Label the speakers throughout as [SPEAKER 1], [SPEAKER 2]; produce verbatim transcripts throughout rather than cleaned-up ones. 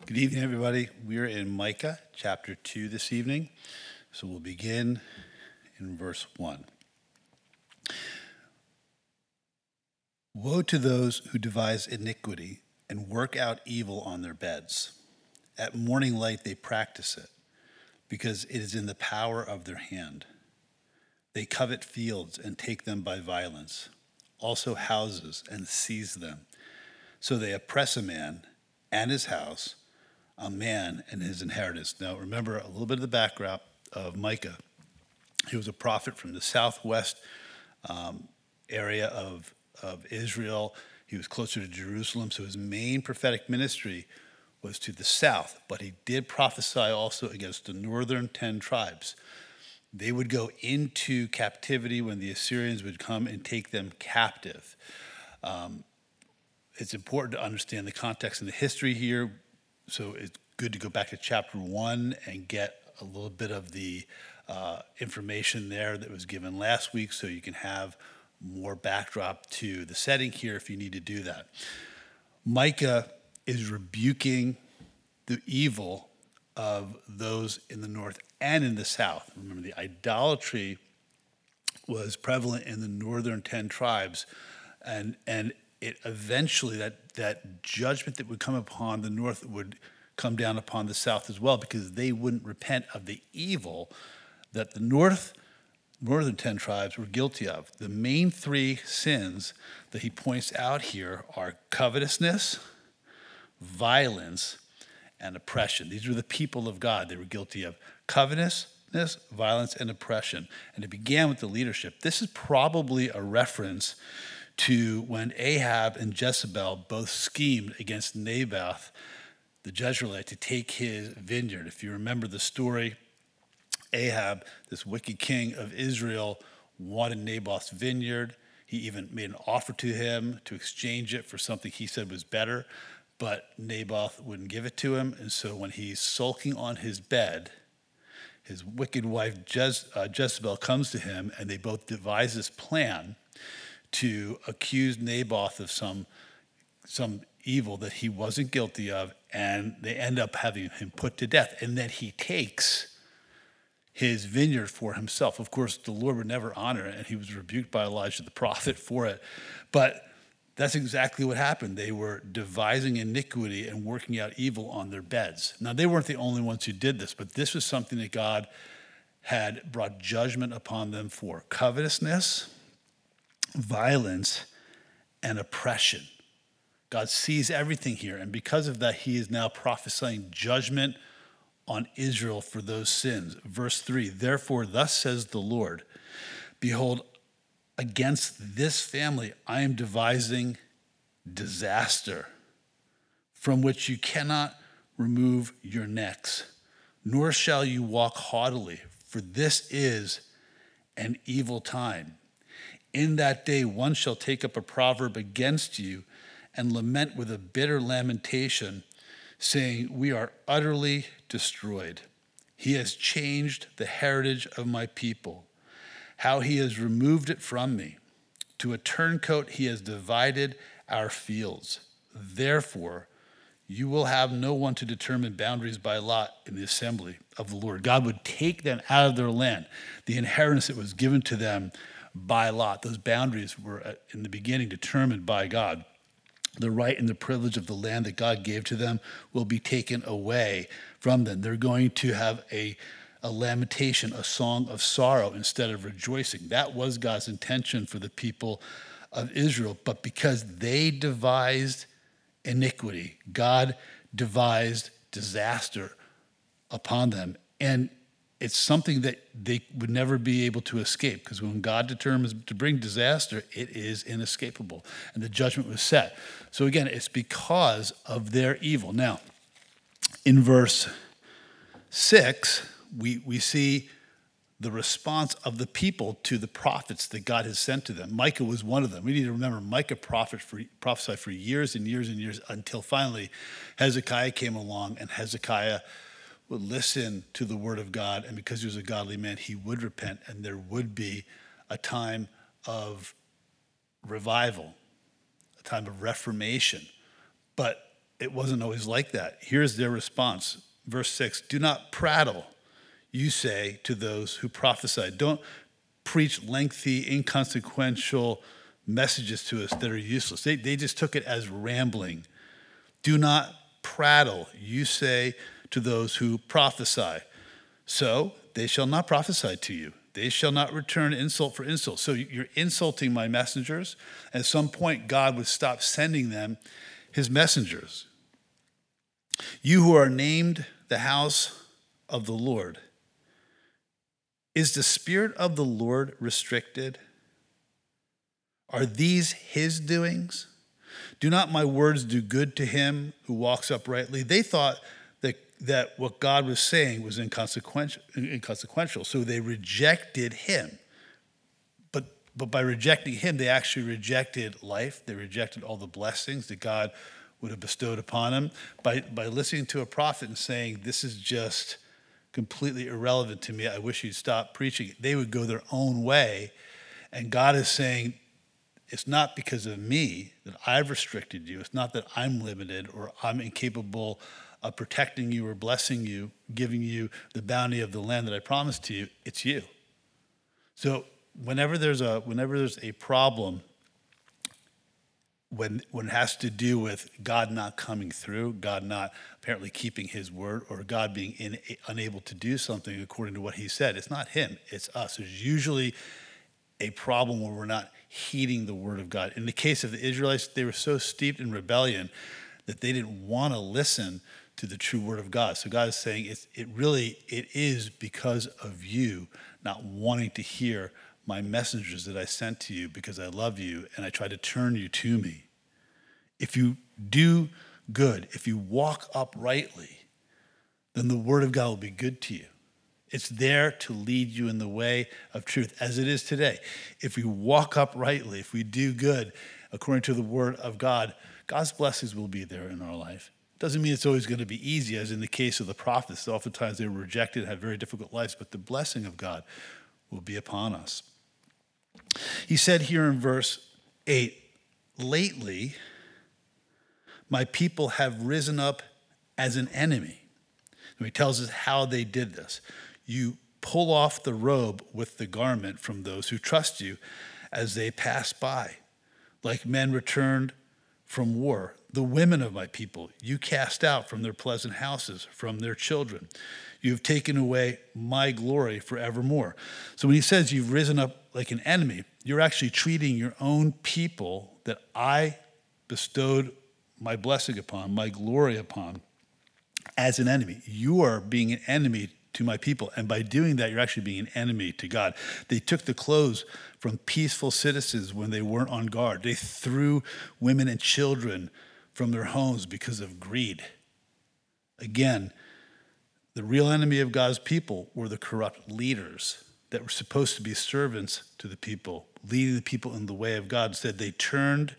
[SPEAKER 1] Good evening, everybody. We're in Micah chapter two this evening. So we'll begin in verse one. Woe to those who devise iniquity and work out evil on their beds. At morning light they practice it, because it is in the power of their hand. They covet fields and take them by violence, also houses and seize them. So they oppress a man and his house, a man and his inheritance. Now remember a little bit of the background of Micah. He was a prophet from the southwest um, area of, of Israel. He was closer to Jerusalem, so his main prophetic ministry was to the south, but he did prophesy also against the northern ten tribes. They would go into captivity when the Assyrians would come and take them captive. Um, it's important to understand the context and the history here. So it's good to go back to chapter one and get a little bit of the uh, information there that was given last week so you can have more backdrop to the setting here if you need to do that. Micah is rebuking the evil of those in the north and in the south. Remember, the idolatry was prevalent in the northern ten tribes, and and it eventually, that, that judgment that would come upon the north would come down upon the south as well, because they wouldn't repent of the evil that the north, northern ten tribes were guilty of. The main three sins that he points out here are covetousness, violence, and oppression. These were the people of God. They were guilty of covetousness, violence, and oppression. And it began with the leadership. This is probably a reference to when Ahab and Jezebel both schemed against Naboth, the Jezreelite, to take his vineyard. If you remember the story, Ahab, this wicked king of Israel, wanted Naboth's vineyard. He even made an offer to him to exchange it for something he said was better, but Naboth wouldn't give it to him. And so when he's sulking on his bed, his wicked wife Jez, uh, Jezebel comes to him, and they both devise this plan to accuse Naboth of some some evil that he wasn't guilty of, and they end up having him put to death. And then he takes his vineyard for himself. Of course, the Lord would never honor it, and he was rebuked by Elijah the prophet for it. But that's exactly what happened. They were devising iniquity and working out evil on their beds. Now, they weren't the only ones who did this, but this was something that God had brought judgment upon them for: covetousness, violence, and oppression. God sees everything here, and because of that, he is now prophesying judgment on Israel for those sins. Verse three, therefore, thus says the Lord, behold, against this family I am devising disaster, from which you cannot remove your necks, nor shall you walk haughtily, for this is an evil time. In that day one shall take up a proverb against you and lament with a bitter lamentation, saying, we are utterly destroyed. He has changed the heritage of my people, how he has removed it from me. To a turncoat he has divided our fields. Therefore, you will have no one to determine boundaries by lot in the assembly of the Lord. God would take them out of their land, the inheritance that was given to them by lot. Those boundaries were in the beginning determined by God. The right and the privilege of the land that God gave to them will be taken away from them. They're going to have a, a lamentation, a song of sorrow instead of rejoicing. That was God's intention for the people of Israel. But because they devised iniquity, God devised disaster upon them. And it's something that they would never be able to escape, because when God determines to bring disaster, it is inescapable. And the judgment was set. So again, it's because of their evil. Now, in verse six, we, we see the response of the people to the prophets that God has sent to them. Micah was one of them. We need to remember Micah prophet for, prophesied for years and years and years until finally Hezekiah came along, and Hezekiah would listen to the word of God, and because he was a godly man, he would repent, and there would be a time of revival, a time of reformation. But it wasn't always like that. Here's their response. Verse six, do not prattle, you say, to those who prophesy. Don't preach lengthy, inconsequential messages to us that are useless. They, they just took it as rambling. Do not prattle, you say, to those who prophesy. So they shall not prophesy to you. They shall not return insult for insult. So you're insulting my messengers. At some point, God would stop sending them his messengers. You who are named the house of the Lord, is the Spirit of the Lord restricted? Are these his doings? Do not my words do good to him who walks uprightly? They thought that, that what God was saying was inconsequential, inconsequential, so they rejected him. But, but by rejecting him, they actually rejected life. They rejected all the blessings that God would have bestowed upon him. By, by listening to a prophet and saying, this is just completely irrelevant to me, I wish you'd stop preaching, they would go their own way. And God is saying, it's not because of me that I've restricted you. It's not that I'm limited or I'm incapable of protecting you or blessing you, giving you the bounty of the land that I promised to you. It's you. So whenever there's a whenever there's a problem, when when it has to do with God not coming through, God not apparently keeping his word, or God being in, unable to do something according to what he said, it's not him, it's us. There's usually a problem where we're not heeding the word of God. In the case of the Israelites, they were so steeped in rebellion that they didn't want to listen to the true word of God. So God is saying it's, it really, it is because of you not wanting to hear my messengers that I sent to you because I love you and I try to turn you to me. If you do good, if you walk uprightly, then the word of God will be good to you. It's there to lead you in the way of truth, as it is today. If we walk uprightly, if we do good according to the word of God, God's blessings will be there in our life. Doesn't mean it's always going to be easy, as in the case of the prophets. Oftentimes they were rejected, had very difficult lives, but the blessing of God will be upon us. He said here in verse eight, lately, my people have risen up as an enemy. And he tells us how they did this. You pull off the robe with the garment from those who trust you as they pass by. Like men returned from war, the women of my people, you cast out from their pleasant houses, from their children. You have taken away my glory forevermore. So when he says you've risen up like an enemy, you're actually treating your own people that I bestowed my blessing upon, my glory upon, as an enemy. You are being an enemy to my people. And by doing that, you're actually being an enemy to God. They took the clothes from peaceful citizens when they weren't on guard. They threw women and children from their homes because of greed. Again, the real enemy of God's people were the corrupt leaders that were supposed to be servants to the people, leading the people in the way of God. Instead, they turned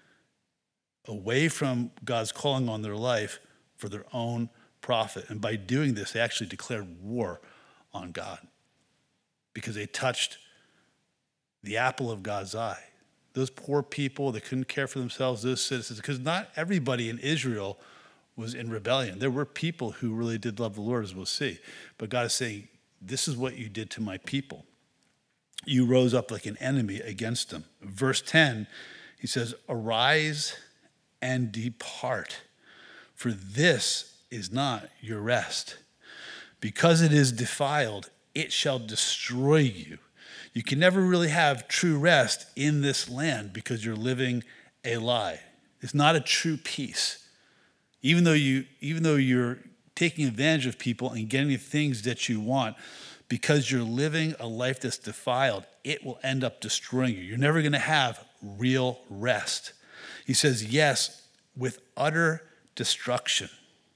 [SPEAKER 1] away from God's calling on their life for their own profit. And by doing this, they actually declared war on God because they touched the apple of God's eye. Those poor people that couldn't care for themselves, those citizens, because not everybody in Israel was in rebellion. There were people who really did love the Lord, as we'll see. But God is saying, this is what you did to my people. You rose up like an enemy against them. Verse ten, he says, arise and depart, for this is not your rest. Because it is defiled, it shall destroy you. You can never really have true rest in this land because you're living a lie. It's not a true peace. Even though you, even though you're taking advantage of people and getting the things that you want, because you're living a life that's defiled, it will end up destroying you. You're never going to have real rest. He says, yes, with utter destruction.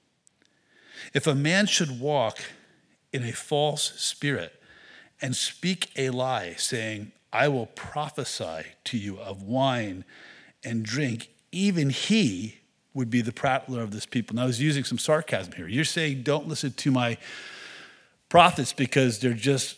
[SPEAKER 1] If a man should walk in a false spirit and speak a lie, saying, I will prophesy to you of wine and drink, even he would be the prattler of this people. Now, I was using some sarcasm here. You're saying, don't listen to my prophets because they're just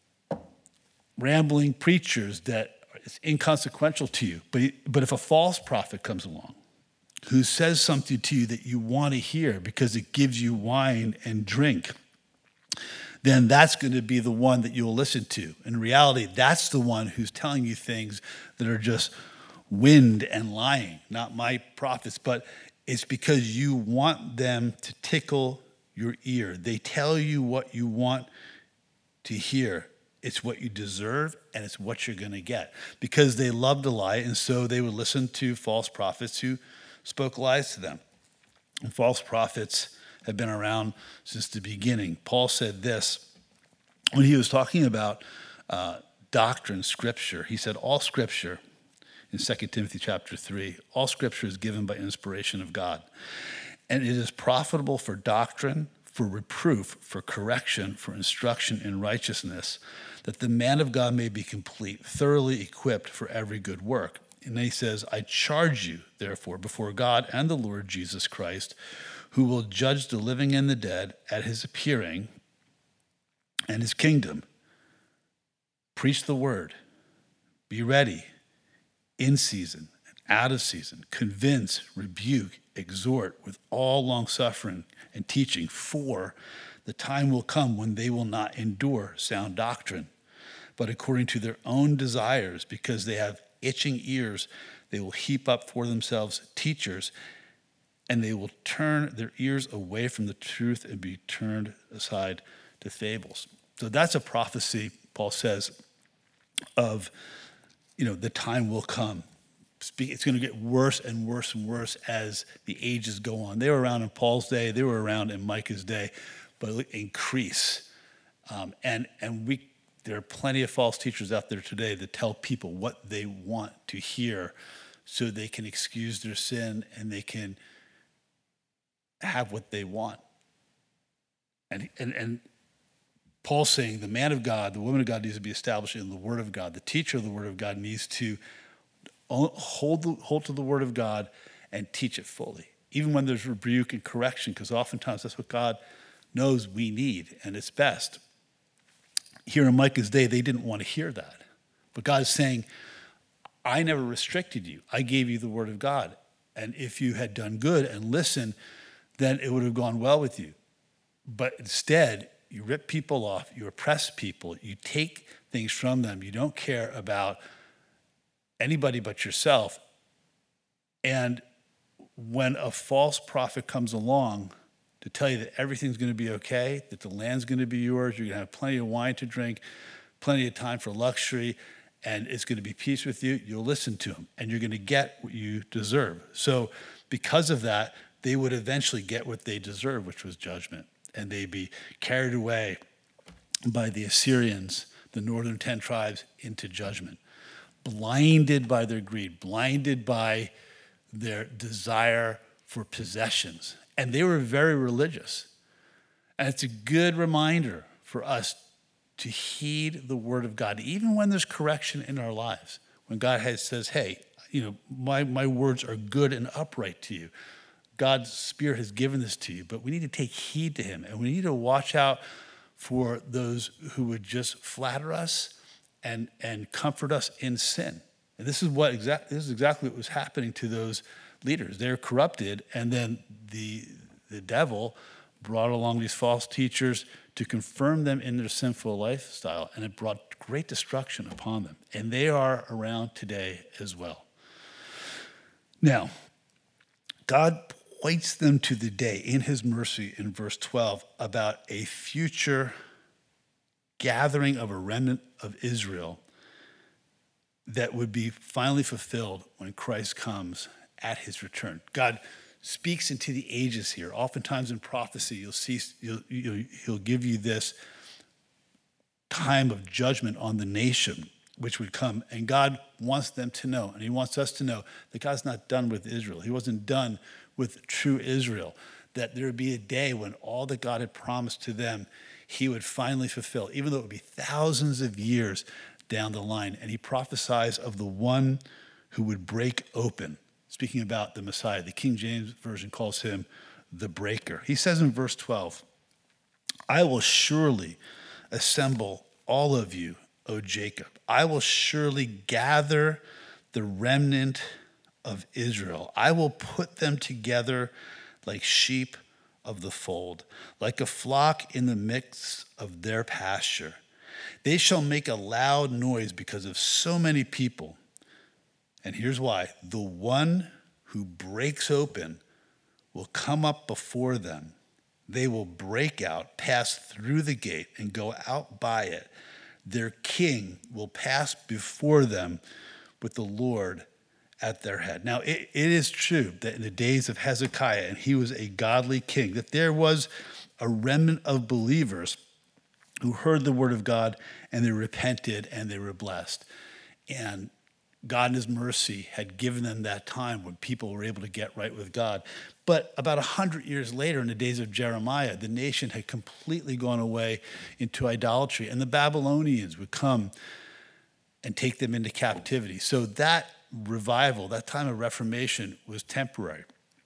[SPEAKER 1] rambling preachers that it's inconsequential to you. But, but if a false prophet comes along who says something to you that you want to hear because it gives you wine and drink, then that's going to be the one that you'll listen to. In reality, that's the one who's telling you things that are just wind and lying, not my prophets, but it's because you want them to tickle your ear. They tell you what you want to hear. It's what you deserve, and it's what you're going to get. Because they love to lie, and so they would listen to false prophets who spoke lies to them. And false prophets have been around since the beginning. Paul said this when he was talking about uh, doctrine, scripture. He said, all scripture, in Second Timothy chapter three, all scripture is given by inspiration of God. And it is profitable for doctrine, for reproof, for correction, for instruction in righteousness, that the man of God may be complete, thoroughly equipped for every good work. And then he says, I charge you, therefore, before God and the Lord Jesus Christ, who will judge the living and the dead at his appearing and his kingdom. Preach the word. Be ready, in season and out of season. Convince, rebuke, exhort with all long-suffering and teaching, for the time will come when they will not endure sound doctrine, but according to their own desires, because they have itching ears, they will heap up for themselves teachers, and they will turn their ears away from the truth and be turned aside to fables. So that's a prophecy, Paul says, of, you know, the time will come. It's going to get worse and worse and worse as the ages go on. They were around in Paul's day. They were around in Micah's day, but it'll increase. Um, and and we there are plenty of false teachers out there today that tell people what they want to hear so they can excuse their sin and they can have what they want. And and and Paul's saying the man of God, the woman of God needs to be established in the Word of God. The teacher of the Word of God needs to hold the, hold to the Word of God and teach it fully, even when there's rebuke and correction, because oftentimes that's what God knows we need, and it's best. Here in Micah's day, they didn't want to hear that. But God is saying, I never restricted you. I gave you the Word of God. And if you had done good and listened, then it would have gone well with you. But instead, you rip people off, you oppress people, you take things from them, you don't care about anybody but yourself. And when a false prophet comes along to tell you that everything's going to be okay, that the land's going to be yours, you're going to have plenty of wine to drink, plenty of time for luxury, and it's going to be peace with you, you'll listen to him, and you're going to get what you deserve. So because of that, they would eventually get what they deserve, which was judgment, and they'd be carried away by the Assyrians, the northern ten tribes, into judgment, blinded by their greed, blinded by their desire for possessions. And they were very religious. And it's a good reminder for us to heed the word of God, even when there's correction in our lives. When God has, says, hey, you know, my, my words are good and upright to you. God's Spirit has given this to you, but we need to take heed to him. And we need to watch out for those who would just flatter us and, and comfort us in sin. And this is what exactly this is exactly what was happening to those leaders. They're corrupted, and then the the devil brought along these false teachers to confirm them in their sinful lifestyle, and it brought great destruction upon them. And they are around today as well. Now, God points them to the day in his mercy in verse twelve about a future gathering of a remnant of Israel that would be finally fulfilled when Christ comes at his return. God speaks into the ages here. Oftentimes in prophecy, you'll see you'll, you'll, he'll give you this time of judgment on the nation, which would come. And God wants them to know, and he wants us to know, that God's not done with Israel. He wasn't done with true Israel, that there would be a day when all that God had promised to them, he would finally fulfill, even though it would be thousands of years down the line. And he prophesies of the one who would break open. Speaking about the Messiah, the King James Version calls him the breaker. He says in verse twelve, I will surely assemble all of you, O Jacob. I will surely gather the remnant of Israel. I will put them together like sheep of the fold, like a flock in the midst of their pasture. They shall make a loud noise because of so many people. And here's why. The one who breaks open will come up before them. They will break out, pass through the gate, and go out by it. Their king will pass before them with the Lord at their head. Now, it, it is true that in the days of Hezekiah, and he was a godly king, that there was a remnant of believers who heard the word of God and they repented and they were blessed. And God in his mercy had given them that time when people were able to get right with God. But about a hundred years later, in the days of Jeremiah, the nation had completely gone away into idolatry, and the Babylonians would come and take them into captivity. So that revival, that time of reformation, was temporary.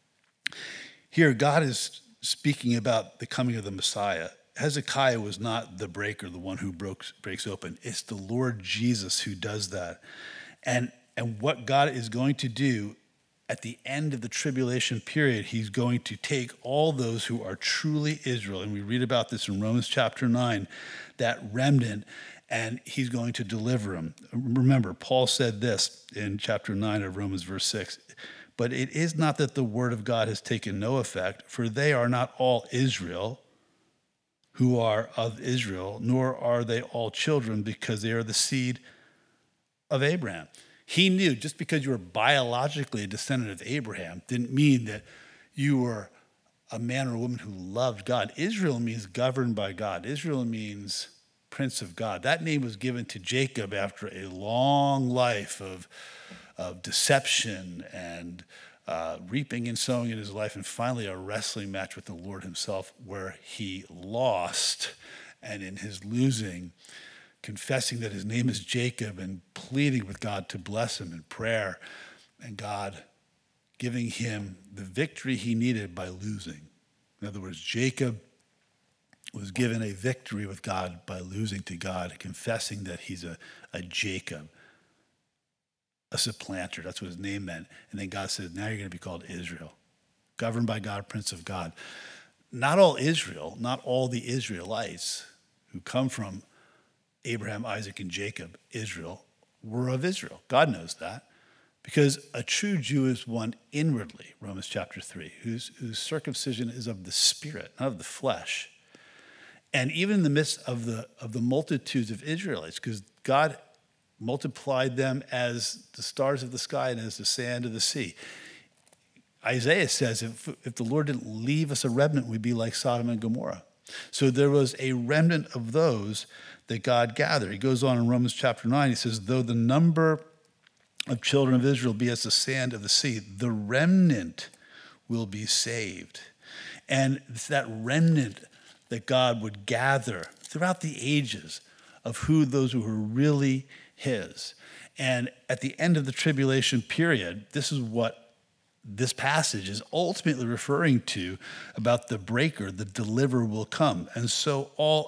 [SPEAKER 1] Here, God is speaking about the coming of the Messiah. Hezekiah was not the breaker, the one who broke, breaks open. It's the Lord Jesus who does that. And, and what God is going to do at the end of the tribulation period, he's going to take all those who are truly Israel, and we read about this in Romans chapter nine, that remnant, and he's going to deliver them. Remember, Paul said this in chapter nine of Romans verse six, but it is not that the word of God has taken no effect, for they are not all Israel who are of Israel, nor are they all children, because they are the seed of Abraham. He knew just because you were biologically a descendant of Abraham didn't mean that you were a man or a woman who loved God. Israel means governed by God. Israel means Prince of God. That name was given to Jacob after a long life of, of deception and uh, reaping and sowing in his life, and finally a wrestling match with the Lord himself where he lost, and in his losing, confessing that his name is Jacob and pleading with God to bless him in prayer, and God giving him the victory he needed by losing. In other words, Jacob was given a victory with God by losing to God, confessing that he's a, a Jacob, a supplanter. That's what his name meant. And then God said, now you're going to be called Israel, governed by God, Prince of God. Not all Israel, not all the Israelites who come from Abraham, Isaac, and Jacob, Israel, were of Israel. God knows that. Because a true Jew is one inwardly, Romans chapter three, whose, whose circumcision is of the spirit, not of the flesh. And even in the midst of the, of the multitudes of Israelites, because God multiplied them as the stars of the sky and as the sand of the sea. Isaiah says, if, if the Lord didn't leave us a remnant, we'd be like Sodom and Gomorrah. So there was a remnant of those that God gathered. He goes on in Romans chapter nine, he says, though the number of children of Israel be as the sand of the sea, the remnant will be saved. And it's that remnant that God would gather throughout the ages of who those who were really his. And at the end of the tribulation period, this is what this passage is ultimately referring to about the breaker, the deliverer will come. And so all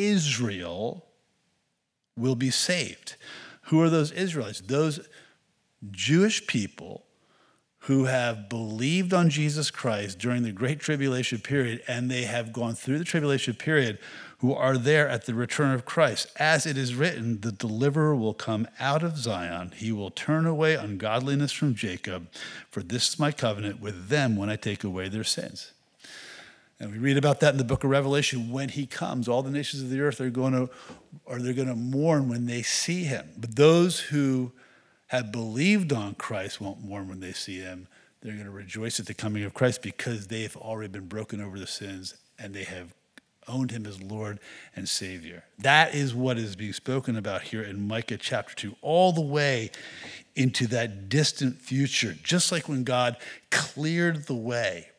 [SPEAKER 1] Israel will be saved. Who are those Israelites? Those Jewish people who have believed on Jesus Christ during the Great Tribulation period, and they have gone through the tribulation period, who are there at the return of Christ. As it is written, the deliverer will come out of Zion. He will turn away ungodliness from Jacob, for this is my covenant with them when I take away their sins. And we read about that in the book of Revelation. When he comes, all the nations of the earth are going to, or they're going to mourn when they see him. But those who have believed on Christ won't mourn when they see him. They're going to rejoice at the coming of Christ because they've already been broken over the sins and they have owned him as Lord and Savior. That is what is being spoken about here in Micah chapter two, all the way into that distant future, just like when God cleared the way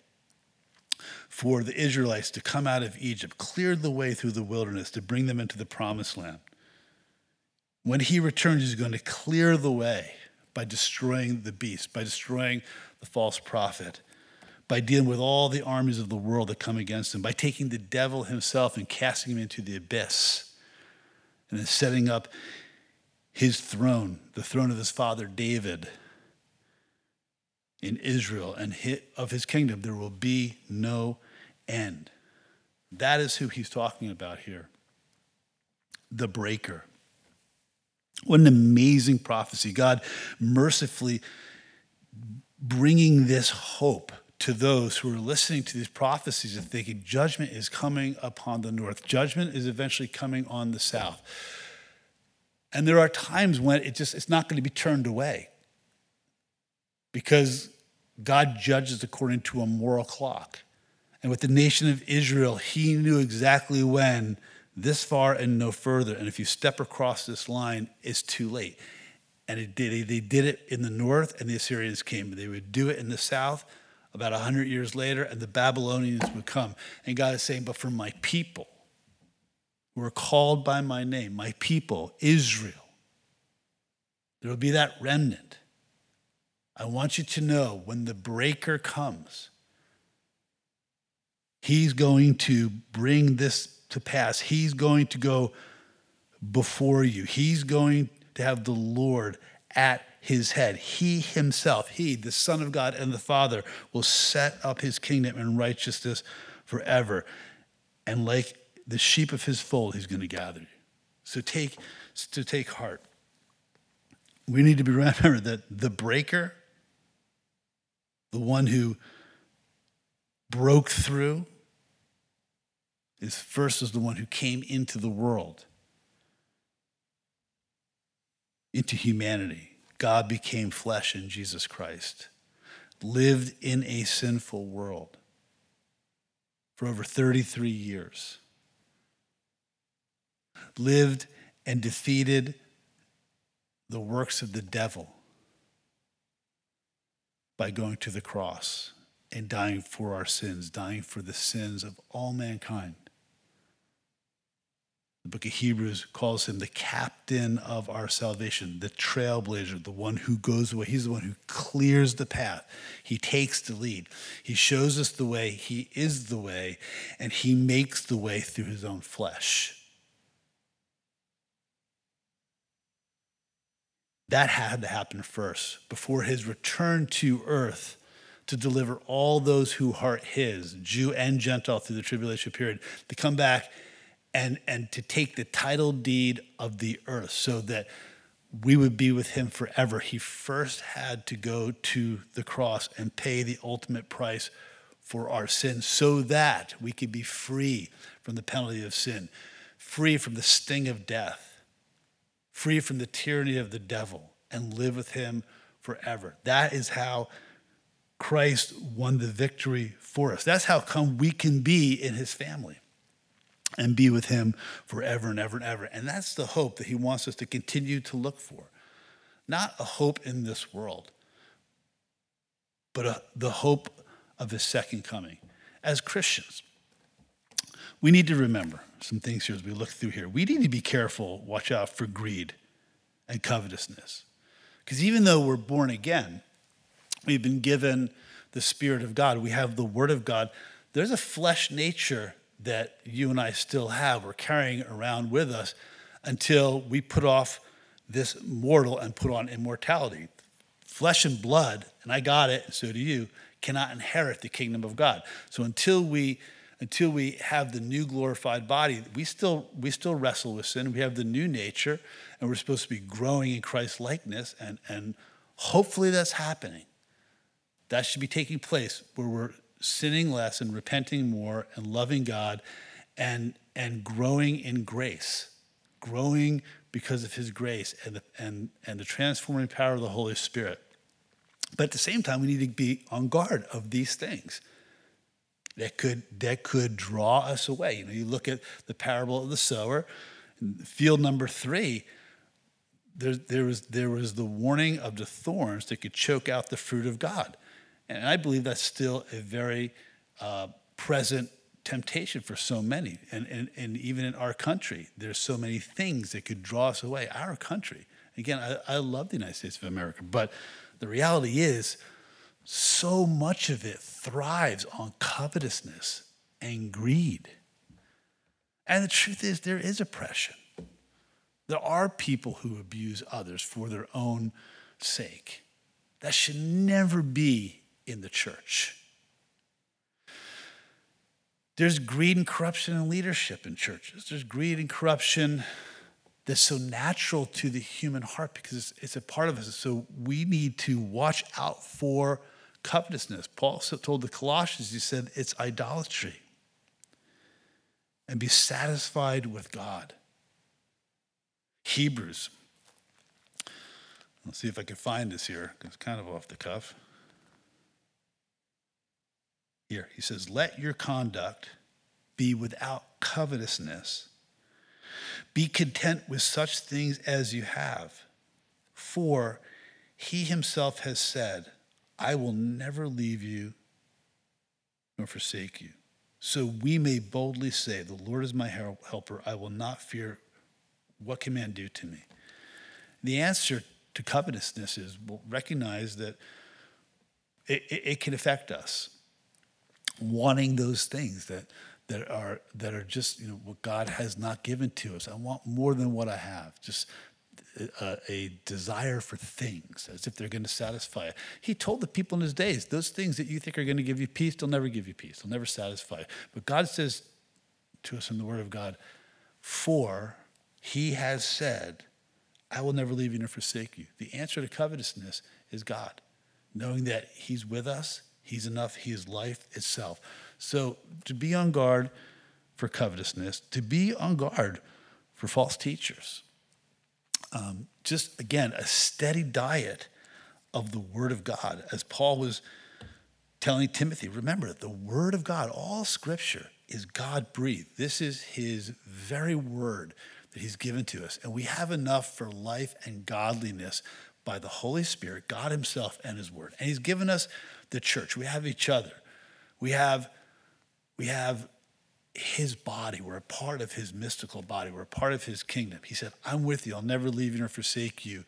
[SPEAKER 1] for the Israelites to come out of Egypt, cleared the way through the wilderness to bring them into the promised land. When he returns, he's going to clear the way by destroying the beast, by destroying the false prophet, by dealing with all the armies of the world that come against him, by taking the devil himself and casting him into the abyss, and then setting up his throne, the throne of his father David, in Israel and of his kingdom, there will be no end. That is who he's talking about here. The breaker. What an amazing prophecy. God mercifully bringing this hope to those who are listening to these prophecies and thinking judgment is coming upon the north. Judgment is eventually coming on the south. And there are times when it just it's not going to be turned away because God judges according to a moral clock. And with the nation of Israel, he knew exactly when, this far and no further. And if you step across this line, it's too late. And it did. They did it in the north, and the Assyrians came. They would do it in the south about one hundred years later, and the Babylonians would come. And God is saying, but for my people, who are called by my name, my people, Israel, there will be that remnant. I want you to know when the breaker comes, he's going to bring this to pass. He's going to go before you. He's going to have the Lord at his head. He himself, he, the Son of God and the Father, will set up his kingdom and righteousness forever. And like the sheep of his fold, he's going to gather you. So take, to take heart. We need to be remember that the breaker, the one who broke through, is first is the one who came into the world, into humanity. God became flesh in Jesus Christ, lived in a sinful world for over thirty-three years, lived and defeated the works of the devil by going to the cross and dying for our sins, dying for the sins of all mankind. The book of Hebrews calls him the captain of our salvation, the trailblazer, the one who goes away. He's the one who clears the path. He takes the lead. He shows us the way. He is the way, and he makes the way through his own flesh. That had to happen first before his return to earth to deliver all those who are his, Jew and Gentile, through the tribulation period, to come back and, and to take the title deed of the earth so that we would be with him forever. He first had to go to the cross and pay the ultimate price for our sins so that we could be free from the penalty of sin, free from the sting of death, free from the tyranny of the devil, and live with him forever. That is how Christ won the victory for us. That's how come we can be in his family and be with him forever and ever and ever. And that's the hope that he wants us to continue to look for. Not a hope in this world, but a, the hope of his second coming. As Christians, we need to remember some things here as we look through here. We need to be careful, watch out for greed and covetousness. Because even though we're born again, we've been given the Spirit of God, we have the Word of God, there's a flesh nature that you and I still have, we're carrying around with us until we put off this mortal and put on immortality. Flesh and blood, and I got it, and so do you, cannot inherit the kingdom of God. So until we until we have the new glorified body, we still we still wrestle with sin. We have the new nature, and we're supposed to be growing in Christ's likeness, and, and hopefully that's happening. That should be taking place where we're sinning less and repenting more and loving God and, and growing in grace, growing because of his grace and the, and, and the transforming power of the Holy Spirit. But at the same time, we need to be on guard of these things that could, that could draw us away. You know, you look at the parable of the sower, field number three, there, there, was, there was the warning of the thorns that could choke out the fruit of God. And I believe that's still a very uh, present temptation for so many. And, and, and even in our country, there's so many things that could draw us away. Our country. Again, I, I love the United States of America, but the reality is so much of it thrives on covetousness and greed. And the truth is there is oppression. There are people who abuse others for their own sake. That should never be in the church. There's greed and corruption in leadership in churches. There's greed and corruption that's so natural to the human heart because it's, it's a part of us. So we need to watch out for covetousness. Paul told the Colossians, he said, it's idolatry. And be satisfied with God. Hebrews. Let's see if I can find this here. It's kind of off the cuff. Here, he says, let your conduct be without covetousness. Be content with such things as you have. For he himself has said, I will never leave you nor forsake you. So we may boldly say, the Lord is my helper. I will not fear. What can man do to me? The answer to covetousness is we'll recognize that it, it, it can affect us. Wanting those things that that are that are just, you know, what God has not given to us. I want more than what I have. Just a, a desire for things as if they're going to satisfy it. He told the people in his days, those things that you think are going to give you peace, they'll never give you peace. They'll never satisfy. But God says to us in the Word of God, for he has said, I will never leave you nor forsake you. The answer to covetousness is God. Knowing that he's with us, he's enough, he is life itself. So to be on guard for covetousness, to be on guard for false teachers. Um, just, again, a steady diet of the Word of God. As Paul was telling Timothy, remember, the Word of God, all Scripture is God-breathed. This is his very word that he's given to us. And we have enough for life and godliness by the Holy Spirit, God himself and his word. And he's given us the church. We have each other. We have, we have his body. We're a part of his mystical body. We're a part of his kingdom. He said, I'm with you. I'll never leave you nor forsake you.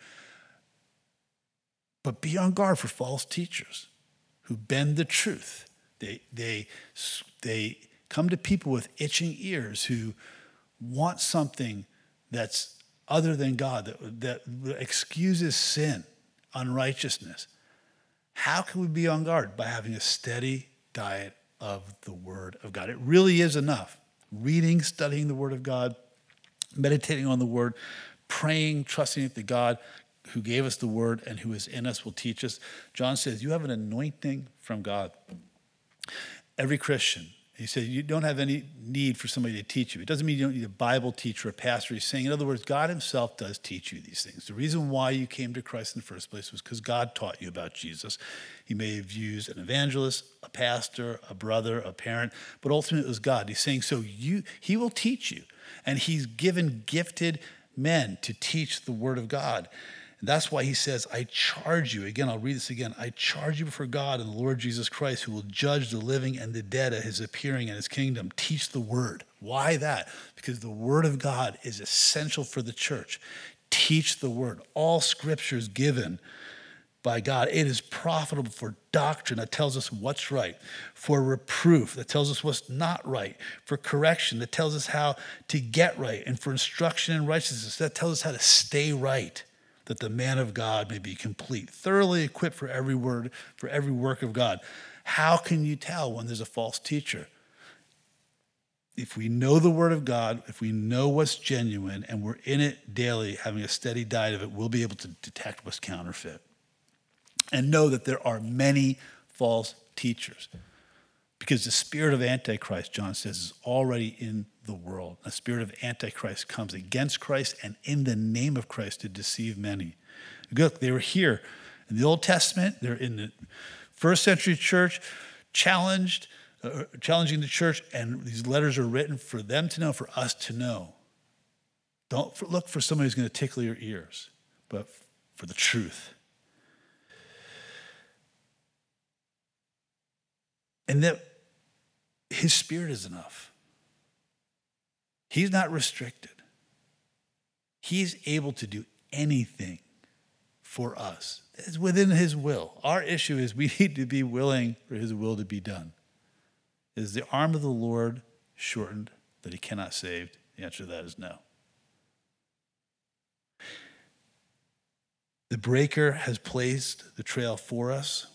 [SPEAKER 1] But be on guard for false teachers who bend the truth. They, they, they come to people with itching ears who want something that's other than God, that, that excuses sin, unrighteousness. How can we be on guard? By having a steady diet of the Word of God. It really is enough. Reading, studying the Word of God, meditating on the Word, praying, trusting that the God who gave us the Word and who is in us will teach us. John says, you have an anointing from God. Every Christian, he said, you don't have any need for somebody to teach you. It doesn't mean you don't need a Bible teacher or a pastor. He's saying, in other words, God himself does teach you these things. The reason why you came to Christ in the first place was because God taught you about Jesus. He may have used an evangelist, a pastor, a brother, a parent, but ultimately it was God. He's saying, so you, he will teach you. And he's given gifted men to teach the Word of God. And that's why he says, I charge you, again, I'll read this again, I charge you before God and the Lord Jesus Christ, who will judge the living and the dead at his appearing in his kingdom. Teach the Word. Why that? Because the Word of God is essential for the church. Teach the Word. All Scripture is given by God. It is profitable for doctrine, that tells us what's right, for reproof, that tells us what's not right, for correction, that tells us how to get right, and for instruction in righteousness, that tells us how to stay right, that the man of God may be complete, thoroughly equipped for every word, for every work of God. How can you tell when there's a false teacher? If we know the Word of God, if we know what's genuine, and we're in it daily, having a steady diet of it, we'll be able to detect what's counterfeit. And know that there are many false teachers. Because the spirit of Antichrist, John says, is already in the world. The spirit of Antichrist comes against Christ and in the name of Christ to deceive many. Look, they were here in the Old Testament. They're in the first century church, challenged, uh, challenging the church, and these letters are written for them to know, for us to know. Don't look for somebody who's going to tickle your ears, but for the truth. And that his spirit is enough. He's not restricted. He's able to do anything for us. It's within his will. Our issue is we need to be willing for his will to be done. Is the arm of the Lord shortened that he cannot save? The answer to that is no. The breaker has placed the trail for us.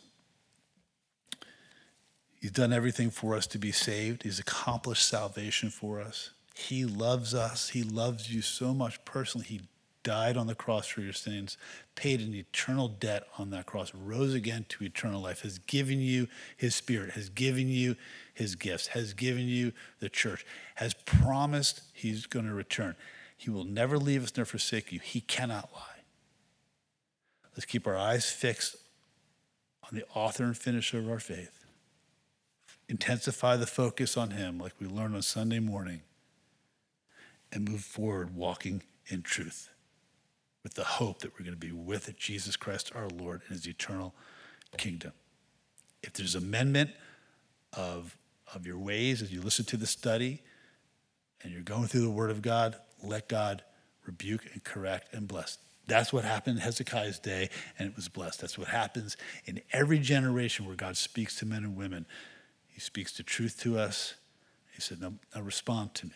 [SPEAKER 1] He's done everything for us to be saved. He's accomplished salvation for us. He loves us. He loves you so much personally. He died on the cross for your sins, paid an eternal debt on that cross, rose again to eternal life, has given you his spirit, has given you his gifts, has given you the church, has promised he's going to return. He will never leave us nor forsake you. He cannot lie. Let's keep our eyes fixed on the author and finisher of our faith. Intensify the focus on him like we learned on Sunday morning, and move forward walking in truth with the hope that we're going to be with Jesus Christ our Lord in his eternal kingdom. If there's amendment of, of your ways as you listen to the study and you're going through the word of God, let God rebuke and correct and bless. That's what happened in Hezekiah's day, and it was blessed. That's what happens in every generation where God speaks to men and women. He speaks the truth to us. He said, now, now respond to me.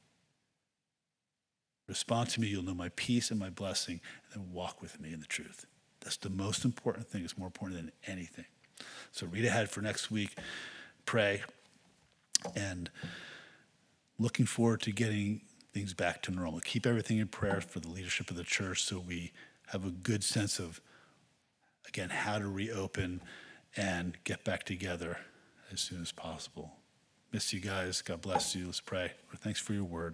[SPEAKER 1] Respond to me, you'll know my peace and my blessing, and then walk with me in the truth. That's the most important thing. It's more important than anything. So read ahead for next week, pray, and looking forward to getting things back to normal. Keep everything in prayer for the leadership of the church so we have a good sense of, again, how to reopen and get back together as soon as possible. Miss you guys. God bless you. Let's pray. Lord, thanks for your word.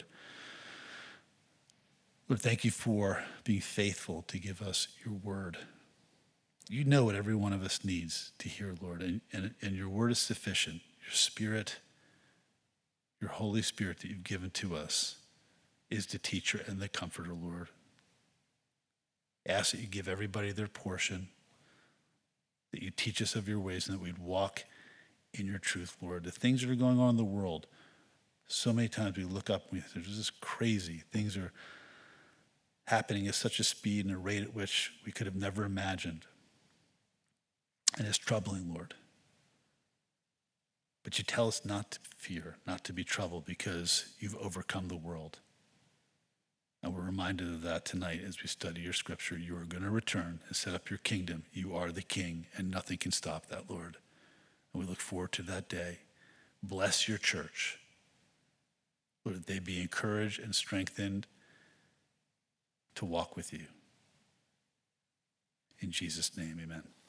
[SPEAKER 1] Lord, thank you for being faithful to give us your word. You know what every one of us needs to hear, Lord, and, and, and your word is sufficient. Your spirit, your Holy Spirit that you've given to us is the teacher and the comforter, Lord. Ask that you give everybody their portion, that you teach us of your ways, and that we'd walk in your truth, Lord. The things that are going on in the world, so many times we look up and we think, this is crazy. Things are happening at such a speed and a rate at which we could have never imagined. And it's troubling, Lord. But you tell us not to fear, not to be troubled, because you've overcome the world. And we're reminded of that tonight as we study your scripture. You are going to return and set up your kingdom. You are the king, and nothing can stop that, Lord. And we look forward to that day. Bless your church. Lord, that they be encouraged and strengthened to walk with you. In Jesus' name, amen.